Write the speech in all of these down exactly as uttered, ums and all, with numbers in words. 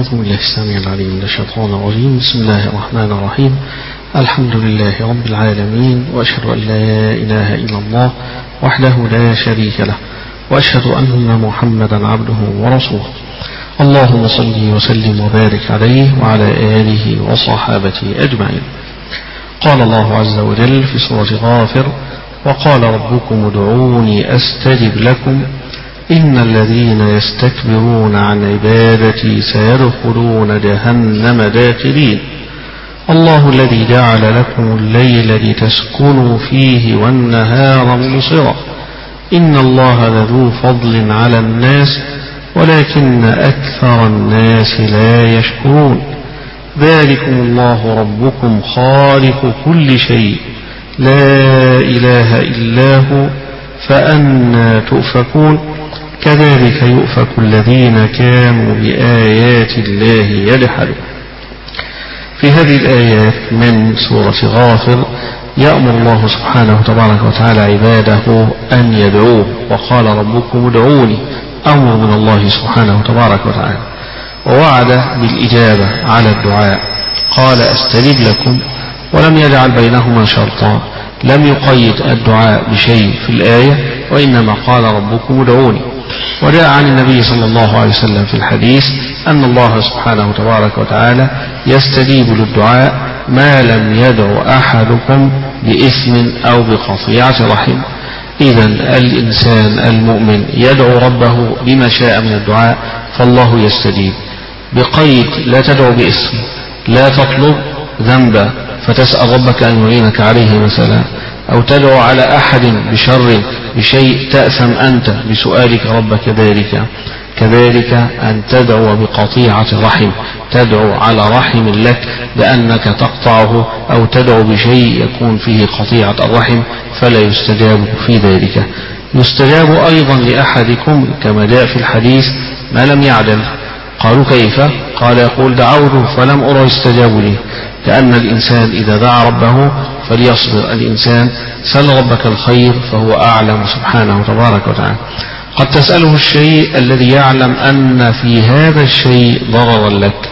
أعوذ بالله السميع العليم من الشيطان الرجيم. بسم الله الرحمن الرحيم. الحمد لله رب العالمين، وأشهد أن لا إله إلا الله وحده لا شريك له، وأشهد أن محمدا عبده ورسوله. اللهم صل وسلم وبارك عليه وعلى آله وصحابته أجمعين. قال الله عز وجل في سورة غافر: وقال ربكم ادعوني أستجب لكم إن الذين يستكبرون عن عبادتي سيدخلون جهنم داخرين. الله الذي جعل لكم الليل لتسكنوا فيه والنهار مبصرا إن الله لذو فضل على الناس ولكن أكثر الناس لا يشكرون. ذلكم الله ربكم خالق كل شيء لا إله إلا هو فأنى تؤفكون. كذلك يؤفك الذين كانوا بآيات الله يجحدون. في هذه الآيات من سورة غافر يأمر الله سبحانه تبارك وتعالى عباده أن يدعوه، وقال ربكم ادعوني، أمر من الله سبحانه تبارك وتعالى، ووعد بالإجابة على الدعاء. قال أستجب لكم، ولم يجعل بينهما شرطا، لم يقيد الدعاء بشيء في الآية، وإنما قال ربكم ادعوني. وجاء عن النبي صلى الله عليه وسلم في الحديث أن الله سبحانه تبارك وتعالى يستجيب للدعاء ما لم يدعو أحدكم بإثم أو بقطيعة رحم. إذن الإنسان المؤمن يدعو ربه بما شاء من الدعاء فالله يستجيب، بقيد لا تدعو باسم، لا تطلب ذنبا فتسأل ربك أن يعينك عليه مثلا، أو تدعو على أحد بشر بشيء تأثم أنت بسؤالك ربك ذلك. كذلك أن تدعو بقطيعة رحم، تدعو على رحم لك بأنك تقطعه، أو تدعو بشيء يكون فيه قطيعة الرحم فلا يستجاب في ذلك. يستجاب أيضا لأحدكم كما جاء في الحديث ما لم يعدل. قالوا كيف؟ قال يقول دعوته فلم أرى يستجاب لي. لأن الإنسان إذا دعا ربه فليصبر. الإنسان سل ربك الخير فهو أعلم سبحانه تبارك وتعالى. قد تسأله الشيء الذي يعلم أن في هذا الشيء ضررا لك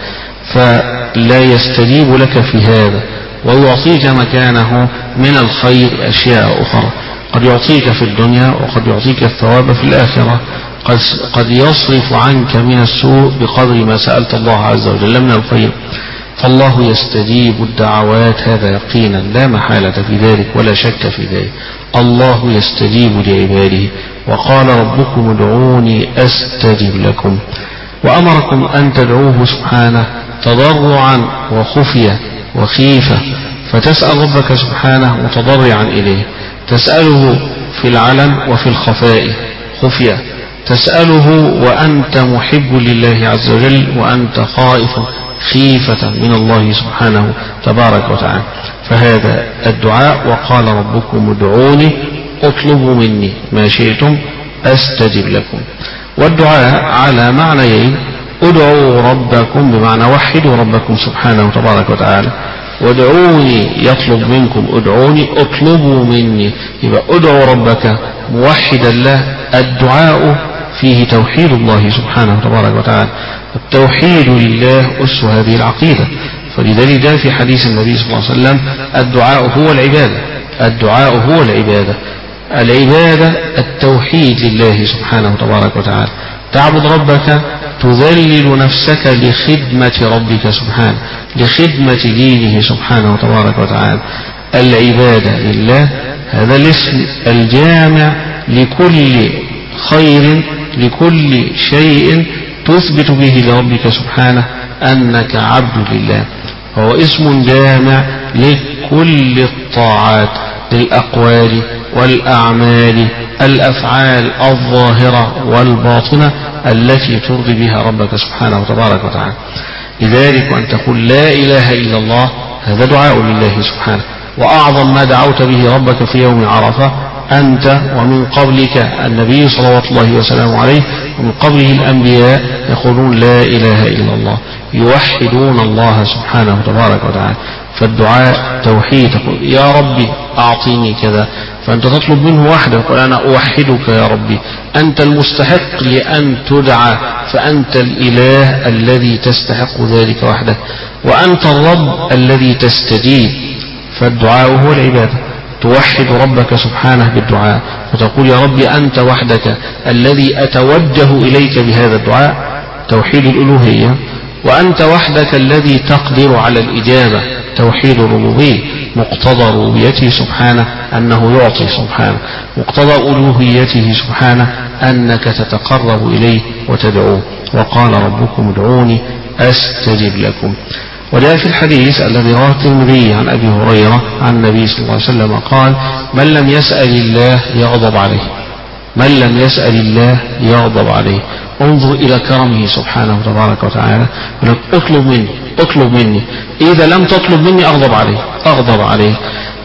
فلا يستجيب لك في هذا، ويعطيك مكانه من الخير أشياء أخرى. قد يعطيك في الدنيا وقد يعطيك الثواب في الآخرة. قد يصرف عنك من السوء بقدر ما سألت الله عز وجل من الخير. فالله يستجيب الدعوات، هذا يقينا لا محالة في ذلك ولا شك في ذلك. الله يستجيب لعباده. وقال ربكم ادعوني أستجب لكم، وأمركم أن تدعوه سبحانه تضرعا وخفية وخيفة، فتسأل ربك سبحانه متضرعا إليه، تسأله في العلن وفي الخفاء خفية، تسأله وأنت محب لله عز وجل وأنت خائف خيفة من الله سبحانه تبارك وتعالى. فهذا الدعاء. وقال ربكم ادعوني اطلبوا مني ما شئتم أستجب لكم. والدعاء على معنيين: ادعوا ربكم بمعنى وحدوا ربكم سبحانه تبارك وتعالى، وادعوني يطلب منكم، ادعوني اطلبوا مني. يبقى ادعوا ربك موحدا له. الدعاء فيه توحيد الله سبحانه تبارك وتعالى. التوحيد لله أس هذه العقيدة. فلذلك جاء في حديث النبي صلى الله عليه وسلم الدعاء هو العبادة. الدعاء هو العبادة. العبادة التوحيد لله سبحانه تبارك وتعالى. تعبد ربك، تذلل نفسك لخدمة ربك سبحانه، لخدمة دينه سبحانه تبارك وتعالى. العبادة لله هذا الاسم الجامع لكل خير، لكل شيء تثبت به لربك سبحانه أنك عبد لله. هو اسم جامع لكل الطاعات، للأقوال والأعمال، الأفعال الظاهرة والباطنة التي ترضي بها ربك سبحانه تبارك وتعالى. لذلك أن تقول لا إله إلا الله هذا دعاء لله سبحانه. وأعظم ما دعوت به ربك في يوم عرفة أنت ومن قبلك النبي صلوات الله وسلامه عليه ومن قبله الأنبياء يقولون لا إله إلا الله، يوحدون الله سبحانه تبارك وتعالى. فالدعاء توحيد، تقول يا ربي أعطيني كذا، فأنت تطلب منه وحده، يقول أنا أوحدك يا ربي، أنت المستحق لأن تدعى، فأنت الإله الذي تستحق ذلك وحده، وأنت الرب الذي تستجيب. فالدعاء هو العبادة، توحد ربك سبحانه بالدعاء، فتقول يا ربي أنت وحدك الذي أتوجه إليك بهذا الدعاء، توحيد الألوهية، وأنت وحدك الذي تقدر على الإجابة، توحيد الربوبية، مقتضى ربوبيته سبحانه أنه يعطي سبحانه، مقتضى ألوهيته سبحانه أنك تتقرب إليه وتدعوه. وقال ربكم ادعوني أستجب لكم. وجاء في الحديث الذي رواه الترمذي عن أبي هريرة عن النبي صلى الله عليه وسلم قال: من لم يسأل الله يغضب عليه، من لم يسأل الله يغضب عليه. انظر إلى كرمه سبحانه تبارك وتعالى، ولك اطلب مني اطلب مني، إذا لم تطلب مني أغضب عليه أغضب عليه.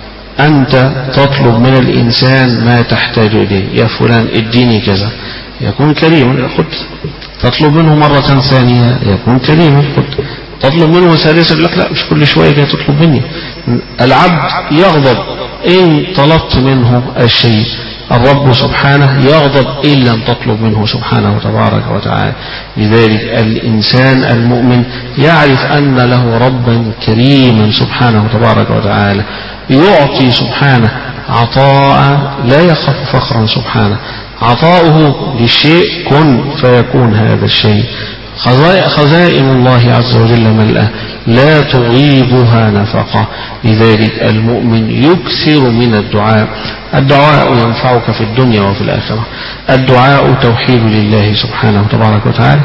أنت تطلب من الإنسان ما تحتاج إليه، يا فلان اديني كذا، يكون كريما خذ. تطلب منه مرة ثانية يكون كريما خذ. تطلب منه ثالثا لك لا مش كل شوية كده تطلب مني. العبد يغضب إن طلبت منه الشيء، الرب سبحانه يغضب إن لم تطلب منه سبحانه تبارك وتعالى. لذلك الإنسان المؤمن يعرف أن له ربا كريما سبحانه تبارك وتعالى، يعطي سبحانه عطاء لا يخاف فخرا سبحانه. عطاؤه للشيء كن فيكون هذا الشيء. خزائن الله عز وجل ملأة لا تغيبها نفقة. لذلك المؤمن يكثر من الدعاء. الدعاء ينفعك في الدنيا وفي الآخرة. الدعاء توحيد لله سبحانه وتبارك وتعالى.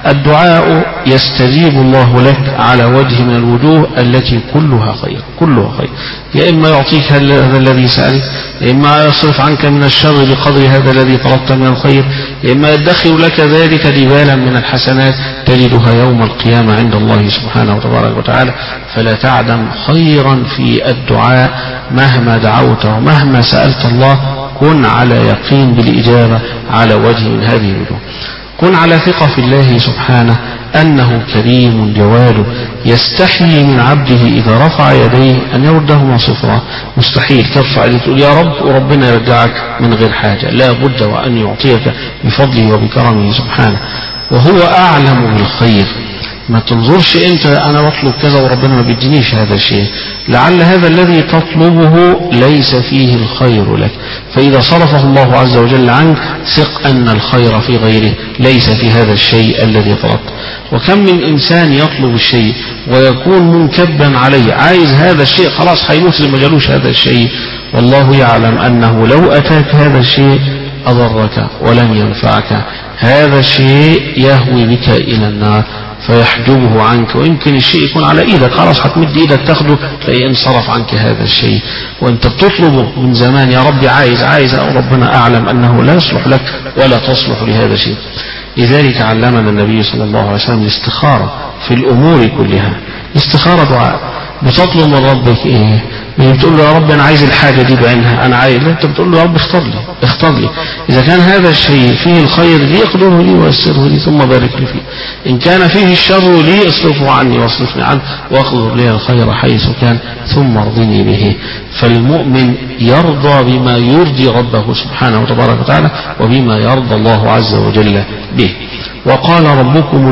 الدعاء يستجيب الله لك على وجه من الوجوه التي كلها خير كلها خير. يا إما يعطيك هذا الذي سألك، يا إما يصرف عنك من الشر بقدر هذا الذي طلبت من الخير، يا إما يدخر لك ذلك جبالا من الحسنات تجدها يوم القيامة عند الله سبحانه وتبارك وتعالى. فلا تعدم خيرا في الدعاء مهما دعوت ومهما سألت الله. كن على يقين بالإجابة على وجه من هذه الوجوه. كن على ثقة في الله سبحانه أنه كريم جواد، يستحيي من عبده إذا رفع يديه أن يردهما صفرا. مستحيل ترفع يديك تقول يا رب وربنا يرجعك من غير حاجة، لا بد وأن يعطيك بفضله وبكرمه سبحانه. وهو أعلم بالخير. ما تنظرش انت انا بطلب كذا وربنا ما بيدينيش هذا الشيء، لعل هذا الذي تطلبه ليس فيه الخير لك، فإذا صرفه الله عز وجل عنك ثق أن الخير في غيره ليس في هذا الشيء الذي طلبت. وكم من إنسان يطلب الشيء ويكون منكبا عليه، عايز هذا الشيء خلاص هيموت لما جالوش هذا الشيء، والله يعلم أنه لو أتاك هذا الشيء أضرك ولم ينفعك. هذا الشيء يهوي بك إلى النار فيحجبه عنك، ويمكن الشيء يكون على ايدك خلاص هتمد ايدك تاخده تلاقيه انصرف عنك هذا الشيء، وانت بتطلبه من زمان يا ربي عايز عايز او ربنا اعلم انه لا يصلح لك ولا تصلح لهذا الشيء. لذلك علمنا النبي صلى الله عليه وسلم الاستخارة في الامور كلها. الاستخارة دعاء. بتطلب من ربك ايه؟ بتقول له يا رب انا عايز الحاجه دي بعينها، انا عايز، انت بتقول له يا رب اختار لي اختار لي اذا كان هذا الشيء فيه الخير لي اقدره لي ويسره لي ثم بارك لي فيه، ان كان فيه الشر لي اصرفه عني واصرفني عنه واقدر لي الخير حيث كان ثم ارضني به. فالمؤمن يرضى بما يرضي ربه سبحانه وتبارك وتعالى وبما يرضى الله عز وجل به. وقال ربكم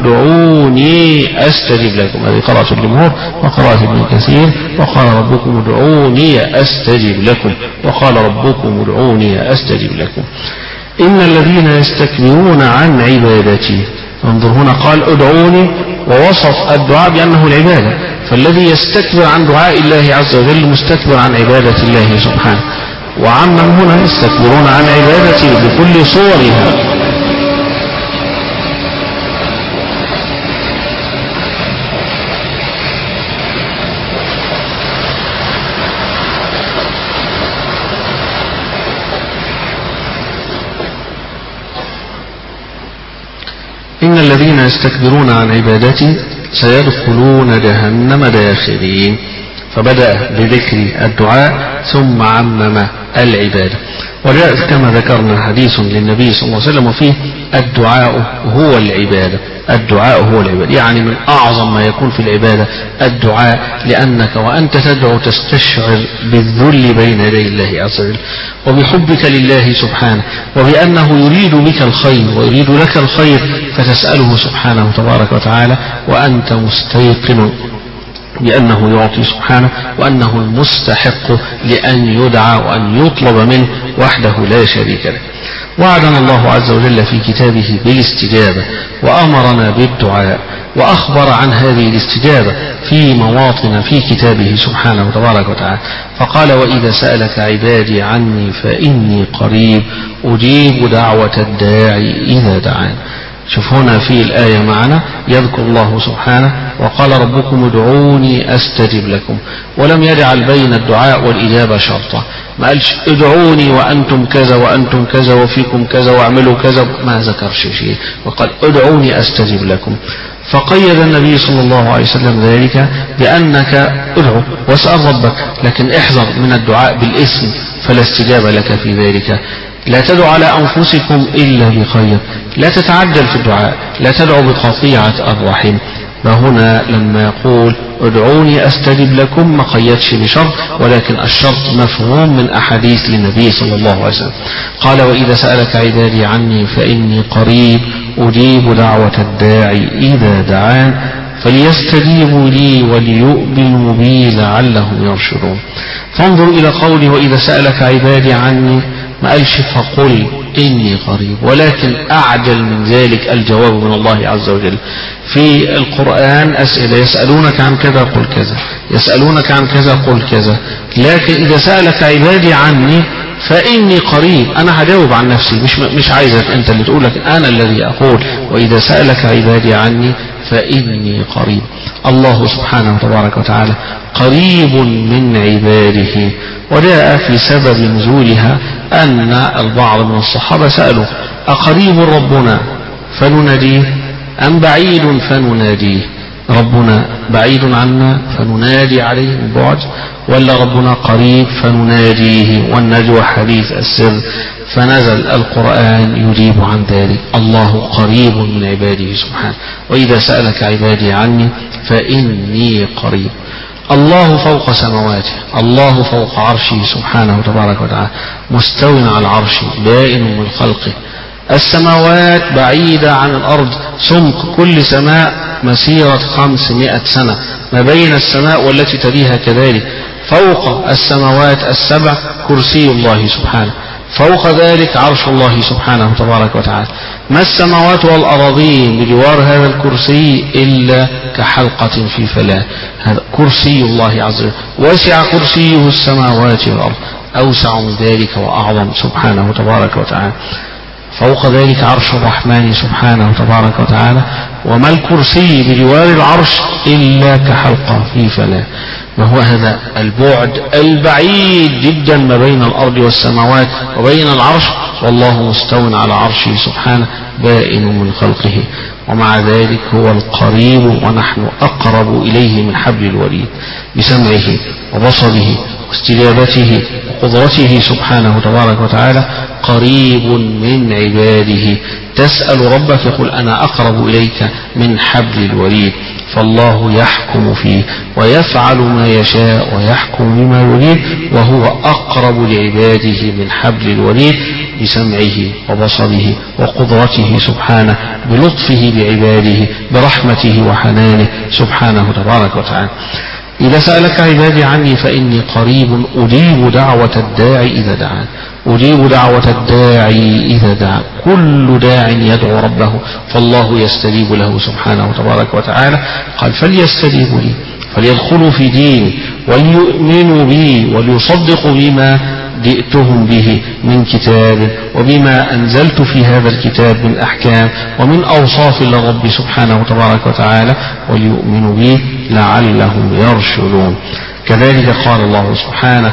ادعوني استجب لكم، هذه قراءة الجمهور وقراءة ابن كثير. وقال ربكم ادعوني استجب لكم، وقال ربكم ادعوني استجب لكم. ان الذين يستكبرون عن عبادتي، انظر هنا قال ادعوني ووصف الدعاء بانه العبادة، فالذي يستكبر عن دعاء الله عز وجل مستكبر عن عبادة الله سبحانه. وعمم هنا يستكبرون عن عبادتي بكل صورها. إن الذين يستكبرون عن عبادتي سيدخلون جهنم داخرين. فبدأ بذكر الدعاء ثم عمم العبادة. وجاء كما ذكرنا حديث للنبي صلى الله عليه وسلم فيه الدعاء هو العبادة، الدعاء هو العبادة، يعني من أعظم ما يكون في العبادة الدعاء، لأنك وأنت تدعو تستشعر بالذل بين يدي الله عز وجل وبحبك لله سبحانه، وبأنه يريد بك الخير ويريد لك الخير، فتسأله سبحانه تبارك وتعالى وأنت مستيقن بأنه يعطي سبحانه، وأنه المستحق لأن يدعى وأن يطلب منه وحده لا شريك له. وعدنا الله عز وجل في كتابه بالاستجابة وأمرنا بالدعاء، وأخبر عن هذه الاستجابة في مواطن في كتابه سبحانه وتبارك وتعالى، فقال: وإذا سألك عبادي عني فإني قريب أجيب دعوة الداعي إذا دعان. شوف هنا في الآية معنا يذكر الله سبحانه وقال: ربكم ادعوني أستجب لكم، ولم يجعل بين الدعاء والإجابة شرطا، ما قالش ادعوني وأنتم كذا وأنتم كذا وفيكم كذا واعملوا كذا، ما ذكرش شيء، وقال ادعوني أستجب لكم. فقيد النبي صلى الله عليه وسلم ذلك بأنك ادعو واسأل ربك، لكن احذر من الدعاء بالاسم فلا استجاب لك في ذلك. لا تدعو على أنفسكم إلا بخير، لا تتعجل في الدعاء، لا تدعو بقطيعة الرحم. فهنا لما يقول ادعوني أستجب لكم ما قيدش بشرط، ولكن الشرط مفهوم من أحاديث للنبي صلى الله عليه وسلم. قال: وإذا سألك عبادي عني فإني قريب أجيب دعوة الداعي إذا دعان فليستجيبوا لي وليؤمنوا بي لعلهم يرشدون. فانظر إلى قوله: وإذا سألك عبادي عني، ما قالش فقل إني قريب، ولكن أعجل من ذلك الجواب من الله عز وجل. في القرآن أسئلة: يسألونك عن كذا قل كذا، يسألونك عن كذا قل كذا، لكن إذا سألك عبادي عني فإني قريب، أنا هجاوب عن نفسي، مش مش عايزك أنت اللي تقول، لكن أنا الذي أقول: وإذا سألك عبادي عني فإني قريب. الله سبحانه وتبارك وتعالى قريب من عباده. وجاء في سبب نزولها أن البعض من الصحابة سألوا: أقريب ربنا فنناديه أم بعيد فنناديه؟ ربنا بعيد عنا فننادي عليه البعد، ولا ربنا قريب فنناديه والنجوى حديث السر؟ فنزل القرآن يجيب عن ذلك: الله قريب من عباده سبحانه، وإذا سألك عبادي عني فإني قريب. الله فوق سماواته، الله فوق عرشه سبحانه وتبارك وتعالى، مستو على العرش بائن من خلقه. السماوات بعيدة عن الأرض، سمك كل سماء مسيرة خمسمائة سنة، ما بين السماء والتي تليها كذلك. فوق السماوات السبع كرسي الله سبحانه، فوق ذلك عرش الله سبحانه وتبارك وتعالى. ما السماوات والأراضين بجوار هذا الكرسي إلا كحلقة في فلاة. هذا كرسي الله عز وجل، وسع كرسيه السماوات والأرض، أوسع من ذلك وأعظم سبحانه وتبارك وتعالى. فوق ذلك عرش الرحمن سبحانه وتبارك وتعالى. وما الكرسي بجوار العرش إلا كحلقة في فلاة. وهو هذا البعد البعيد جدا ما بين الأرض والسماوات وبين العرش، والله مستو على عرشه سبحانه بائن من خلقه. ومع ذلك هو القريب، ونحن أقرب إليه من حبل الوريد، بسمعه وبصره واستجابته وقدرته سبحانه تبارك وتعالى قريب من عباده. تسأل ربك يقول: أنا أقرب إليك من حبل الوريد. فالله يحكم فيه ويفعل ما يشاء ويحكم بما يريد، وهو أقرب لعباده من حبل الوريد، بسمعه وبصره وقدرته سبحانه، بلطفه بعباده، برحمته وحنانه سبحانه تبارك وتعالى. إذا سألك عبادي عني فإني قريب أجيب دعوة الداعي إذا دعان. أجيب دعوة الداعي إذا دعان، كل داع يدعو ربه فالله يستجيب له سبحانه وتبارك وتعالى. قال: فليستجيبوا لي، فليدخلوا في ديني وليؤمنوا بي وليصدقوا بما جئتهم به من كتاب، وبما أنزلت في هذا الكتاب من أحكام ومن أوصاف للرب سبحانه وتبارك وتعالى، وليؤمنوا به لعلهم يرشدون. كذلك قال الله سبحانه: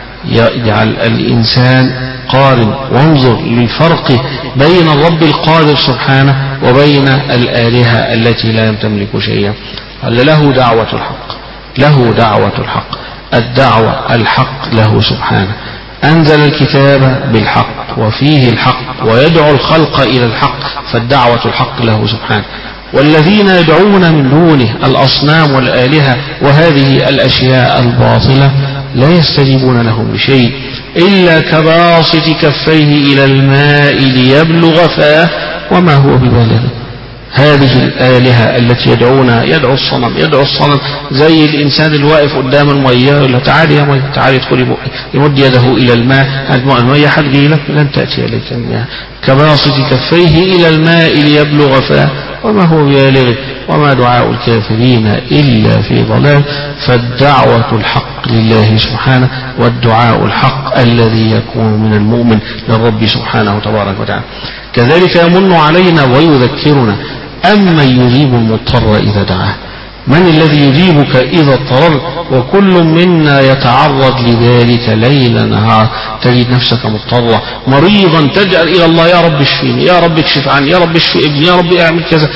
يجعل الإنسان قارن، وانظر للفرق بين الرب القادر سبحانه وبين الآلهة التي لا تملك شيئا. قال: له دعوة الحق، له دعوة الحق، الدعوة الحق له سبحانه، أنزل الكتاب بالحق وفيه الحق ويدعو الخلق إلى الحق، فالدعوة الحق له سبحانه. والذين يدعون من دونه الأصنام والآلهة وهذه الأشياء الباطلة لا يستجيبون لهم بشيء إلا كباسط كفيه إلى الماء ليبلغ فاه وما هو ببالغه. هذه الآلهة التي يدعون يدعو الصنم يدعو الصنم زي الإنسان الواقف قدام المية يقول له تعالي يا مية تعالي ادخلي بقي، يمد يده إلى الماء، المية هتجي لك لن تأتي إليك المياه، كباسط كفيه إلى الماء ليبلغ فاه وما هو ببالغه وما دعاء الكافرين إلا في ضلال. فالدعوة الحق لله سبحانه والدعاء الحق الذي يكون من المؤمن للرب سبحانه تبارك وتعالى. كذلك يمن علينا ويذكرنا أمن يجيب المضطر إذا دعاه. من الذي يجيبك إذا اضطررت؟ وكل منا يتعرض لذلك ليل نهار، تجد نفسك مضطرة مريضا تجعل إلى الله يا رب اشفيني، يا رب اكشف عني، يا رب اشفي ابني، يا رب اعمل كذا،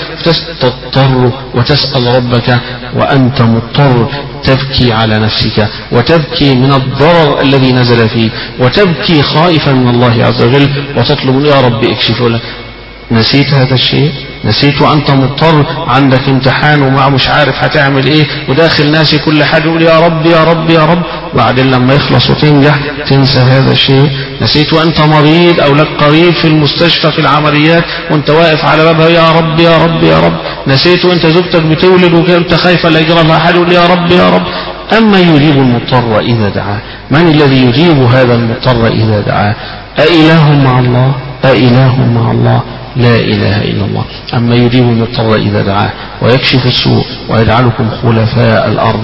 تضطر وتسأل ربك وأنت مضطر، تبكي على نفسك وتبكي من الضرر الذي نزل فيه وتبكي خائفا من الله عز وجل وتطلب يا رب اكشفه لك. نسيت هذا الشيء؟ نسيت وأنت مضطر، عندك امتحان وما مش عارف هتعمل ايه وداخل ناسي كل حاجة يقول يا رب يا رب يا رب، بعدين لما يخلص وتنجح تنسى هذا الشيء. نسيت وأنت مريض أو لك قريب في المستشفى في العمليات وأنت واقف على بابها يا رب يا رب يا رب. نسيت وأنت زوجتك بتولد وكنت خايفة لا يجرى لها حاجة يقول يا رب يا رب. أما يجيب المضطر إذا دعاه؟ من الذي يجيب هذا المضطر إذا دعاه؟ أإله مع الله؟ أإله مع الله؟ لا إله إلا الله. أما يجيب المضطر إذا دعاه ويكشف السوء ويجعلكم خلفاء الأرض،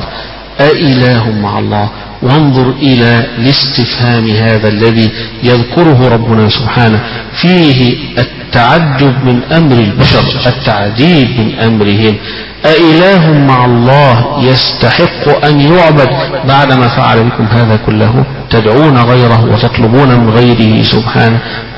أإله مع الله؟ وانظر إلى الاستفهام هذا الذي يذكره ربنا سبحانه، فيه التعجب من أمر البشر، التعجيب من أمرهم. أإله مع الله يستحق أن يعبد بعدما فعل بكم هذا كله؟ تدعون غيره وتطلبون من غيره سبحانه.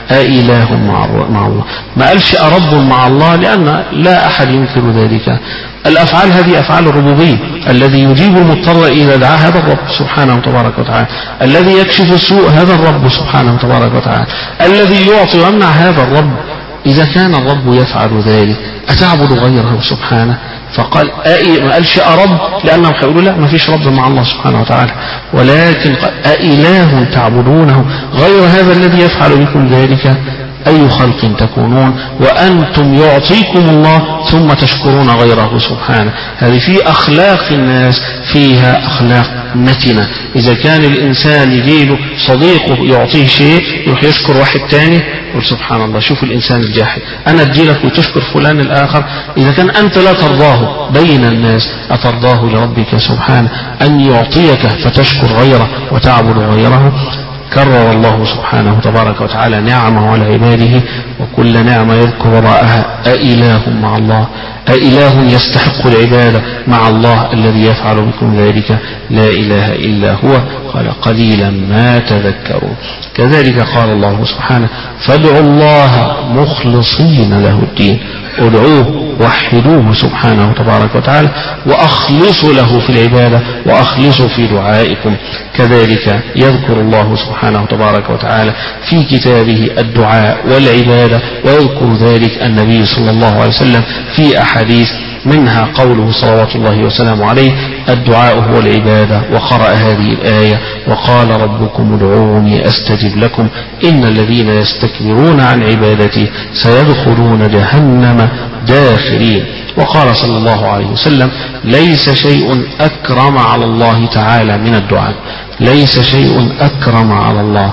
أإله مع الله؟ ما قالش أرب مع الله لأن لا أحد ينكر ذلك. الأفعال هذه أفعال الربوبية، الذي يجيب المضطر إذا دعاه هذا الرب سبحانه وتبارك وتعالى، الذي يكشف السوء هذا الرب سبحانه وتبارك وتعالى، الذي يعطي ويمنع هذا الرب. إذا كان الرب يفعل ذلك أتعبد غيره سبحانه؟ فقال أي ما قالش أرب لأنهم هيقولوا لا ما فيش رب مع الله سبحانه وتعالى، ولكن قال أإله تعبدونه غير هذا الذي يفعل بكم ذلك؟ أي خلق تكونون وأنتم يعطيكم الله ثم تشكرون غيره سبحانه. هذه في أخلاق الناس فيها أخلاق نتنة. إذا كان الإنسان يجيله صديقه يعطيه شيء يروح يشكر واحد تاني يقول سبحان الله شوف الإنسان الجاحد، أنا أديلك وتشكر فلان الآخر. إذا كان أنت لا ترضاه بين الناس أترضاه لربك سبحانه أن يعطيك فتشكر غيره وتعبد غيره؟ كرر الله سبحانه تبارك وتعالى نعمه على عباده، وكل نعمة يذكر وراءها أإله مع الله؟ أإله يستحق العبادة مع الله الذي يفعل بكم ذلك؟ لا إله إلا هو. قال قليلا ما تذكرون. كذلك قال الله سبحانه فادعوا الله مخلصين له الدين، ادعوه وحدوه سبحانه تبارك وتعالى وأخلصوا له في العبادة وأخلصوا في دعائكم. كذلك يذكر الله سبحانه تبارك وتعالى في كتابه الدعاء والعبادة، ويذكر ذلك النبي صلى الله عليه وسلم في أحاديث، منها قوله صلوات الله وسلامه عليه الدعاء هو العبادة، وقرأ هذه الآية وقال ربكم ادعوني أستجب لكم إن الذين يستكبرون عن عبادتي سيدخلون جهنم داخرين. وقال صلى الله عليه وسلم ليس شيء أكرم على الله تعالى من الدعاء، ليس شيء أكرم على الله.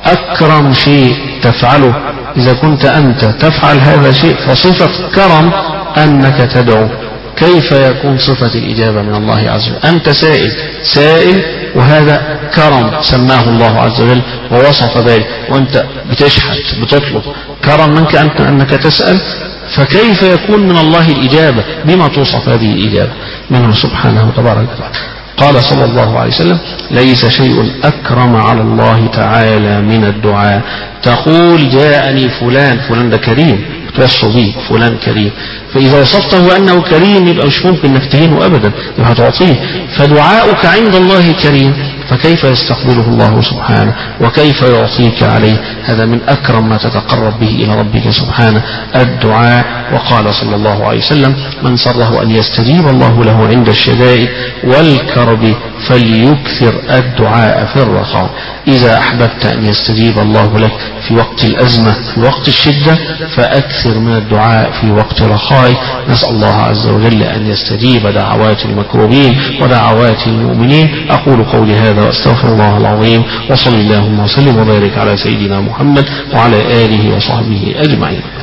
أكرم شيء تفعله إذا كنت أنت تفعل هذا الشيء فصفة كرم أنك تدعو، كيف يكون صفة الإجابة من الله عز وجل؟ أنت سائل سائل وهذا كرم سماه الله عز وجل ووصف ذلك، وأنت بتشحت بتطلب كرم منك أنت أنك تسأل، فكيف يكون من الله الإجابة؟ بما توصف هذه الإجابة منه سبحانه وتبارك وتعالى. قال صلى الله عليه وسلم ليس شيء أكرم على الله تعالى من الدعاء. تقول جاءني فلان، فلان ده كريم توصف به فلان كريم، فإذا وصفته أنه كريم يبقى مش ممكن انك تهينه أبدا، يبقى تعطيه. فدعاؤك عند الله كريم فكيف يستقبله الله سبحانه وكيف يعطيك عليه؟ هذا من أكرم ما تتقرب به إلى ربك سبحانه الدعاء. وقال صلى الله عليه وسلم: من سره أن يستجيب الله له عند الشدائد والكرب فليكثر الدعاء في الرخاء. إذا أحببت أن يستجيب الله لك في وقت الأزمة في وقت الشدة فأكثر من الدعاء في وقت رخائه. نسأل الله عز وجل أن يستجيب دعوات المكروبين ودعوات المؤمنين. أقول قولي هذا وأستغفر الله العظيم، وصلى اللهم وسلم وبارك على سيدنا محمد وعلى آله وصحبه أجمعين.